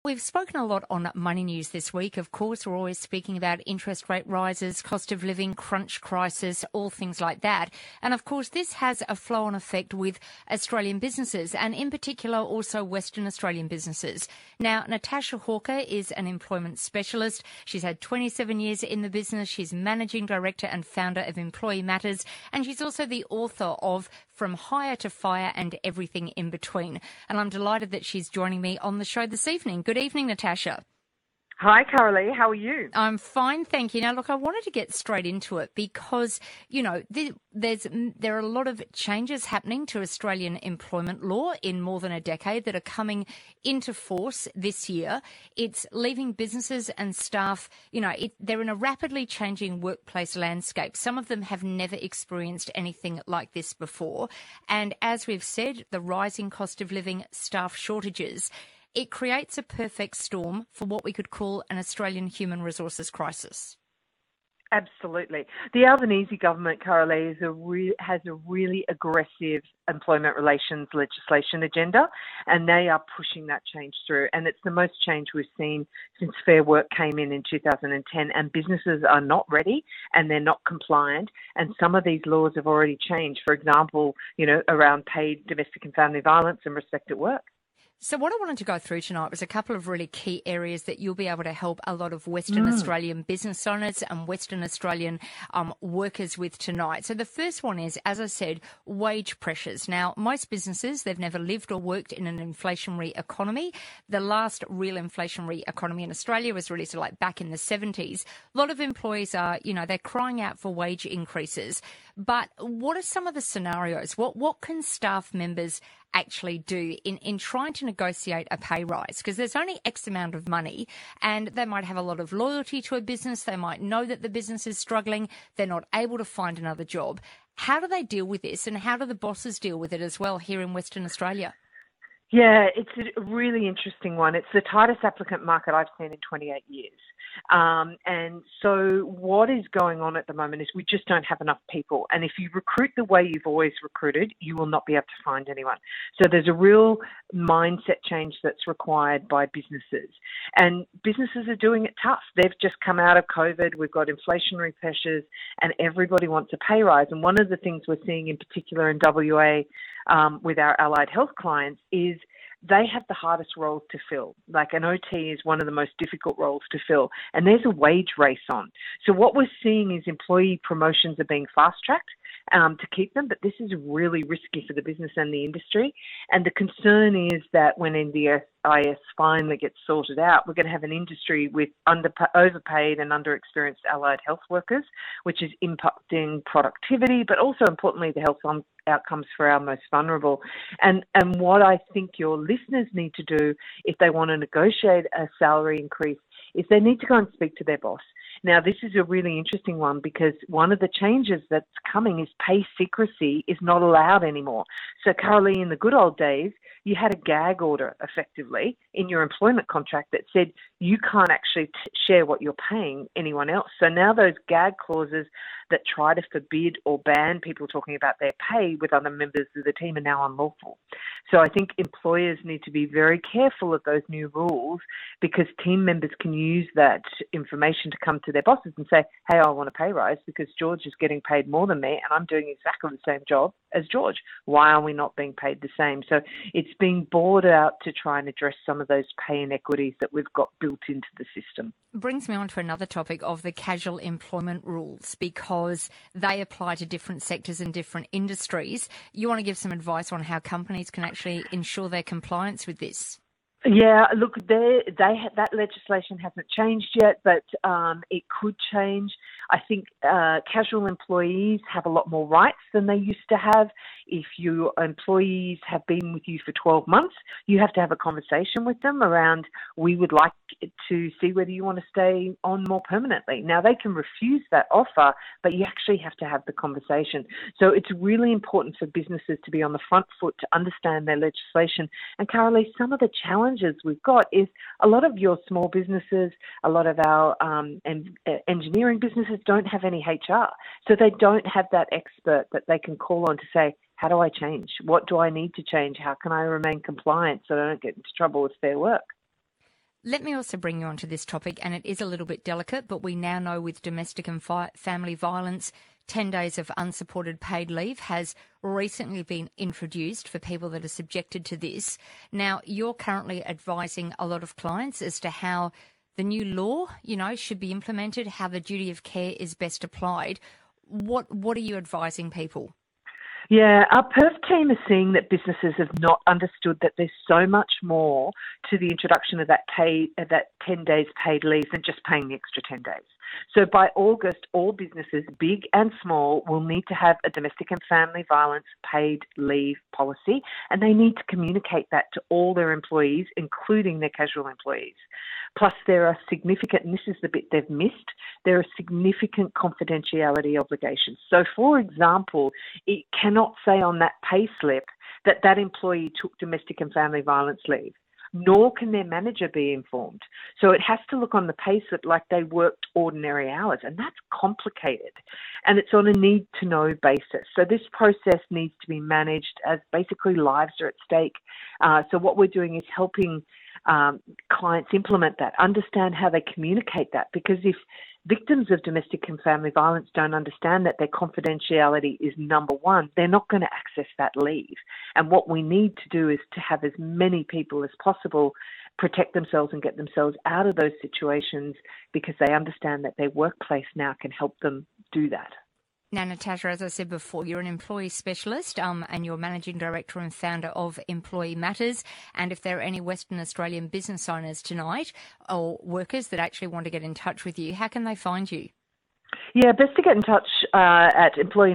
We've spoken a lot on Money News this week. Of course, we're always speaking about interest rate rises, cost of living, crunch crisis, all things like that. And of course, this has a flow-on effect with Australian businesses and in particular also Western Australian businesses. Now, Natasha Hawker is an employment specialist. She's had 27 years in the business. She's managing director and founder of Employee Matters. And she's also the author of From Hire to Fire and Everything in Between. And I'm delighted that she's joining me on the show this evening. Good evening, Natasha. Hi, Carolee. How are you? I'm fine, thank you. Now, look, I wanted to get straight into it because, you know, there are a lot of changes happening to Australian employment law in more than a decade that are coming into force this year. It's leaving businesses and staff, you know, they're in a rapidly changing workplace landscape. Some of them have never experienced anything like this before. And as we've said, the rising cost of living, staff shortages, it creates a perfect storm for what we could call an Australian human resources crisis. Absolutely. The Albanese government, Carolee, has a really aggressive employment relations legislation agenda, and they are pushing that change through. And it's the most change we've seen since Fair Work came in 2010, and businesses are not ready and they're not compliant. And some of these laws have already changed. For example, you know, around paid domestic and family violence and respect at work. So what I wanted to go through tonight was a couple of really key areas that you'll be able to help a lot of Western Australian business owners and Western Australian workers with tonight. So the first one is, as I said, wage pressures. Now, most businesses, they've never lived or worked in an inflationary economy. The last real inflationary economy in Australia was really sort of like back in the 70s. A lot of employees are, you know, they're crying out for wage increases. But what are some of the scenarios? What can staff members actually do in trying to negotiate a pay rise? Because there's only X amount of money and they might have a lot of loyalty to a business. They might know that the business is struggling. They're not able to find another job. How do they deal with this, and how do the bosses deal with it as well here in Western Australia? Yeah, it's a really interesting one. It's the tightest applicant market I've seen in 28 years. And so what is going on at the moment is we just don't have enough people. And if you recruit the way you've always recruited, you will not be able to find anyone. So there's a real mindset change that's required by businesses. And businesses are doing it tough. They've just come out of COVID. We've got inflationary pressures and everybody wants a pay rise. And one of the things we're seeing in particular in WA with our allied health clients is they have the hardest roles to fill. Like an OT is one of the most difficult roles to fill. And there's a wage race on. So what we're seeing is employee promotions are being fast-tracked to keep them, but this is really risky for the business and the industry. And the concern is that when NDIS finally gets sorted out, we're going to have an industry with overpaid and underexperienced allied health workers, which is impacting productivity, but also importantly the health outcomes for our most vulnerable. And what I think your listeners need to do if they want to negotiate a salary increase is they need to go and speak to their boss. Now, this is a really interesting one because one of the changes that's coming is pay secrecy is not allowed anymore. So, Carolee, in the good old days, you had a gag order effectively in your employment contract that said you can't actually share what you're paying anyone else. So now those gag clauses that try to forbid or ban people talking about their pay with other members of the team are now unlawful. So I think employers need to be very careful of those new rules because team members can use that information to come to their bosses and say, hey, I want a pay rise because George is getting paid more than me and I'm doing exactly the same job as George. Why are we not being paid the same? So it's being brought out to try and address some of those pay inequities that we've got built into the system. Brings me on to another topic of the casual employment rules because they apply to different sectors and different industries. You want to give some advice on how companies can actually ensure their compliance with this? Yeah, look, that legislation hasn't changed yet, but it could change. I think casual employees have a lot more rights than they used to have. If your employees have been with you for 12 months, you have to have a conversation with them around, we would like to see whether you want to stay on more permanently. Now, they can refuse that offer, but you actually have to have the conversation. So it's really important for businesses to be on the front foot to understand their legislation. And Carolee, some of the challenges we've got is a lot of your small businesses, a lot of our engineering businesses don't have any HR. So they don't have that expert that they can call on to say, how do I change? What do I need to change? How can I remain compliant so I don't get into trouble with Fair Work? Let me also bring you onto this topic, and it is a little bit delicate, but we now know with domestic and family violence, 10 days of unsupported paid leave has recently been introduced for people that are subjected to this. Now, you're currently advising a lot of clients as to how the new law, should be implemented, how the duty of care is best applied. What are you advising people? Yeah, our Perth team is seeing that businesses have not understood that there's so much more to the introduction of that 10 days paid leave than just paying the extra 10 days. So by August, all businesses, big and small, will need to have a domestic and family violence paid leave policy, and they need to communicate that to all their employees, including their casual employees. Plus, there are significant, and this is the bit they've missed, there are significant confidentiality obligations. So, for example, it cannot say on that pay slip that that employee took domestic and family violence leave, nor can their manager be informed. So it has to look on the pay slip like they worked ordinary hours, and that's complicated. And it's on a need-to-know basis. So this process needs to be managed as basically lives are at stake. So what we're doing is helping clients implement that, understand how they communicate that, because if victims of domestic and family violence don't understand that their confidentiality is number one, they're not going to access that leave. And what we need to do is to have as many people as possible protect themselves and get themselves out of those situations because they understand that their workplace now can help them do that. Now, Natasha, as I said before, you're an employee specialist and you're managing director and founder of Employee Matters. And if there are any Western Australian business owners tonight or workers that actually want to get in touch with you, how can they find you? Yeah, best to get in touch at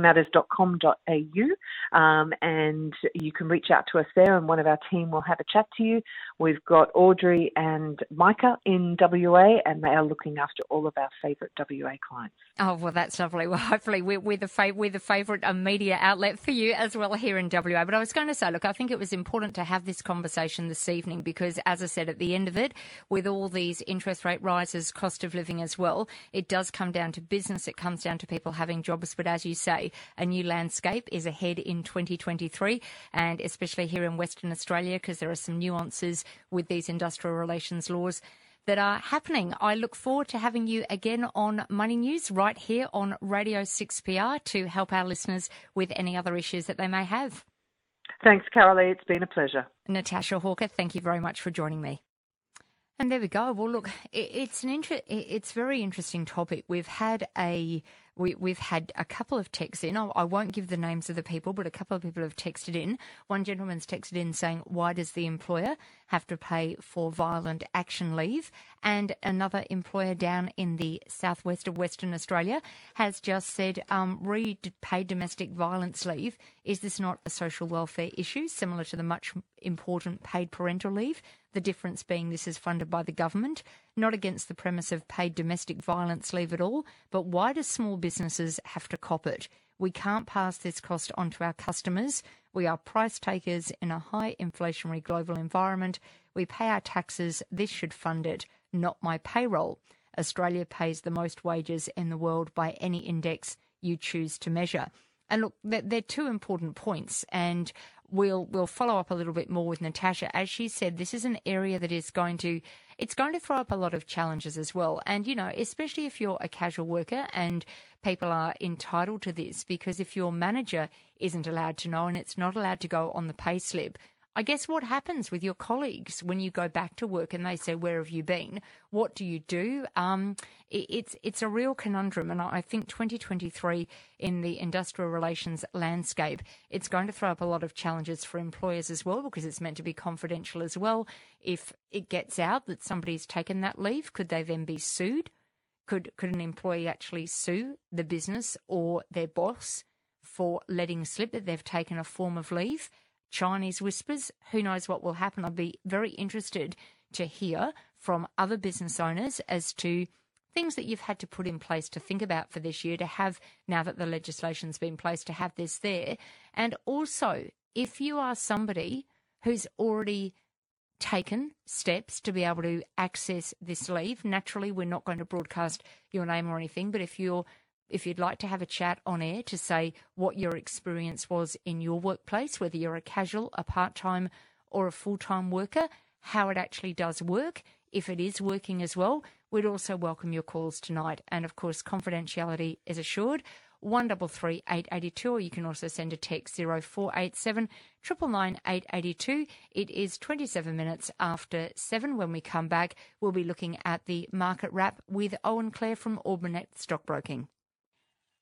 employeematters.com.au and you can reach out to us there and one of our team will have a chat to you. We've got Audrey and Micah in WA and they are looking after all of our favourite WA clients. Oh, well, that's lovely. Well, hopefully we're the favourite media outlet for you as well here in WA. But I was going to say, look, I think it was important to have this conversation this evening because, as I said, at the end of it, with all these interest rate rises, cost of living as well, it does come down to business. It comes down to people having jobs. But as you say, a new landscape is ahead in 2023, and especially here in Western Australia, because there are some nuances with these industrial relations laws that are happening. I look forward to having you again on Money News right here on Radio 6PR to help our listeners with any other issues that they may have. Thanks, Carolee. It's been a pleasure. Natasha Hawker, thank you very much for joining me. And there we go. Well, look, it's a very interesting topic. We've had a couple of texts in. I won't give the names of the people, but a couple of people have texted in. One gentleman's texted in saying, why does the employer have to pay for violent action leave? And another employer down in the southwest of Western Australia has just said, paid domestic violence leave. Is this not a social welfare issue similar to the much important paid parental leave? The difference being this is funded by the government, not against the premise of paid domestic violence leave at all, but why do small businesses have to cop it? We can't pass this cost on to our customers. We are price takers in a high inflationary global environment. We pay our taxes. This should fund it, not my payroll. Australia pays the most wages in the world by any index you choose to measure. And look, they're two important points, and we'll follow up a little bit more with Natasha. As she said, this is an area that is going to throw up a lot of challenges as well. And, especially if you're a casual worker and people are entitled to this, because if your manager isn't allowed to know and it's not allowed to go on the pay slip, I guess what happens with your colleagues when you go back to work and they say, where have you been? What do you do? It's a real conundrum. And I think 2023 in the industrial relations landscape, it's going to throw up a lot of challenges for employers as well, because it's meant to be confidential as well. If it gets out that somebody's taken that leave, could they then be sued? Could an employee actually sue the business or their boss for letting slip that they've taken a form of leave? Chinese whispers, who knows what will happen. I'd be very interested to hear from other business owners as to things that you've had to put in place to think about for this year, to have, now that the legislation's been placed, to have this there. And also, if you are somebody who's already taken steps to be able to access this leave, naturally we're not going to broadcast your name or anything, but if you'd like to have a chat on air to say what your experience was in your workplace, whether you're a casual, a part-time or a full-time worker, how it actually does work, If it is working as well, we'd also welcome your calls tonight. And of course, confidentiality is assured. 133 882, or you can also send a text 0487 999 882. It is 27 minutes after 7. When we come back, we'll be looking at the market wrap with Owen Clare from Ord Minnett Stockbroking.